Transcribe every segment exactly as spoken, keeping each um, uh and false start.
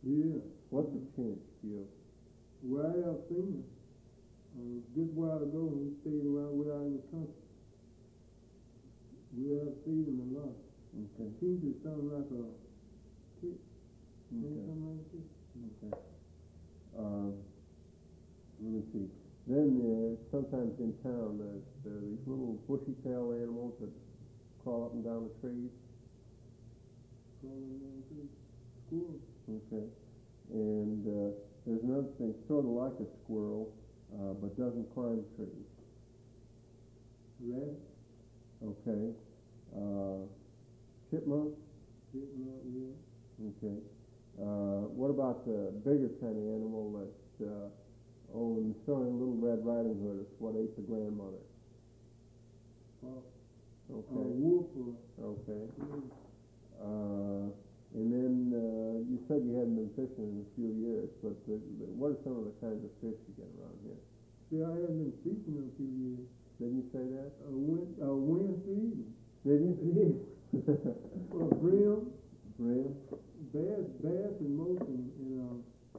Yeah. What's the chance, you? Well, I have seen him. Uh, just a while ago when he stayed around way out in the country. We have seen him a lot. Okay. It seems to sound like a tick. Okay. Something like this. Okay. Uh, let me see. Then uh, sometimes in town there's there are these little bushy-tailed animals that crawl up and down the trees. Crawling down the tree. Squirrel. Okay. And uh, there's another thing, sort of like a squirrel, uh, but doesn't climb trees. Rat. Okay. Uh, chipmunk. Chipmunk, yeah. Okay. Uh, what about the bigger kind of animal that, uh, oh, in the story of Little Red Riding Hood, it's what ate the grandmother? Uh, Okay. A wolf. Or, Okay. yeah. Uh, and then uh, you said you hadn't been fishing in a few years, but the, the, what are some of the kinds of fish you get around here? See, I haven't been fishing in a few years. Didn't you say that? I went, I went feeding. Did you? Yeah. Or brim. Brim? Bass, bass and most and, and uh,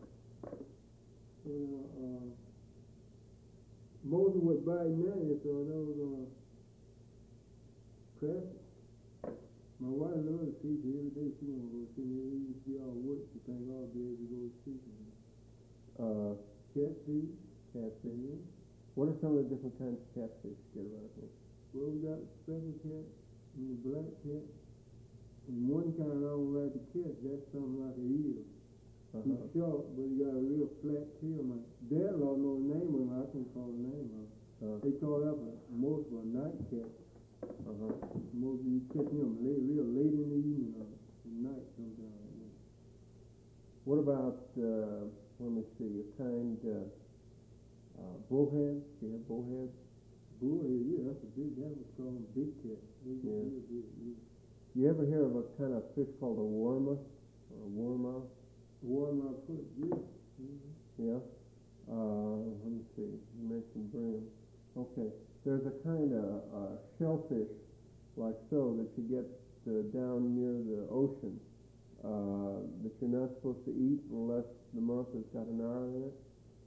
and, uh, uh, most of what biting now is uh, those uh, crappie. My wife loves to fish every day. She want to go fishing. We used to be all work. She think I'll be able to go fishing. Uh, Catfish. catfish. Yeah. What are some of the different kinds of catfish you get around here? Well, we got speckled cat and the black cat. And one kind I don't like to catch. That's something like an eel. Uh-huh. He's short, but he got a real flat tail. My dad-in-law knows the name of him. I can't call the name of him. Uh, They call that a, most of a night cat. uh-huh. Most of you catch him late, real late in the evening or at night sometimes. Yeah. What about, uh, let me see, a kind, uh, uh, bullhead? Do you have bullheads? Bullhead, yeah, that's a big, that was called a big cat. They Yeah. real big, yeah. You ever hear of a kind of fish called a warma or a warmouth? Warm my foot, yeah. Mm-hmm. Yeah. Uh, let me see. You mentioned brim. Okay. There's a kind of uh, shellfish like so that you get uh, down near the ocean uh, that you're not supposed to eat unless the mouth has got an R in it.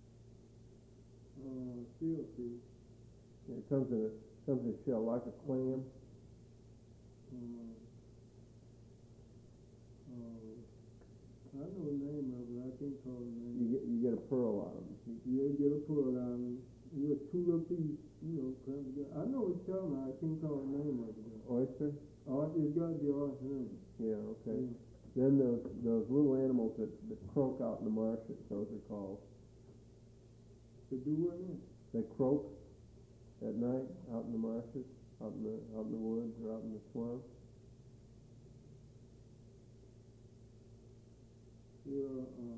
Uh, steelfish. It comes in a comes in a shell like a clam. Uh, uh, I know the name of it. I can't call the name. You get you get a pearl out of them. Yeah, you get a pearl out of it. You get two little pieces, you know, crammed together. I know what you're talking about. I can't call the name of it. Oyster. Oh, it's got to be oyster. Yeah. Okay. Yeah. Then those those little animals that, that croak out in the marshes. Those are called. To do what now? They croak at night out in the marshes, out in the out in the woods or out in the swamps. Yeah, uh,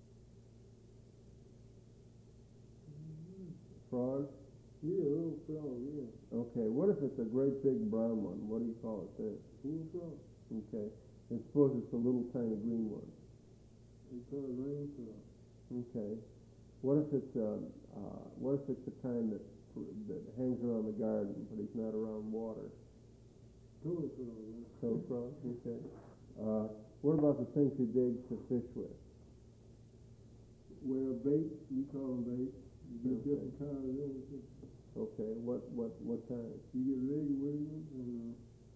Frog. yeah, little frog, yeah. Okay. What if it's a great big brown one? What do you call it then? Bull frog. Okay. And suppose it's a little tiny green one. They call it rain frog. Okay. What if it's a uh, what if it's the kind that that hangs around the garden, but he's not around water? Toad frog, yeah. Toad frog. Okay. Uh, what about the things you dig to fish with? Well, bait, we call them bait. You get Okay. different kinds of them. too. Okay. What what what kind? You get leg wiggles and uh,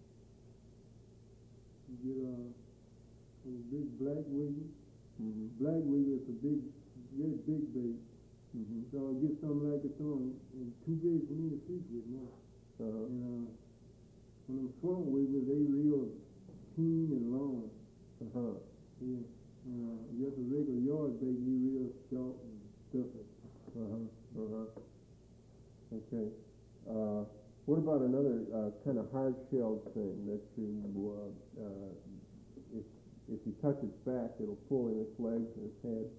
you get uh, a big black wiggle. Mm-hmm. Black wiggle is a big, very big bait. Mm-hmm. So I get something like this on, and too big for me to fish with now. Uh-huh. And uh, when them front wiggles, they real keen and long. Uh-huh. Yeah. Uh, just a regular yard bait, you real short and stuffy. Uh-huh. Uh-huh. Okay. Uh, what about another uh, kind of hard-shelled thing that you, uh, uh, if if you touch its back, it'll pull in its legs and its head?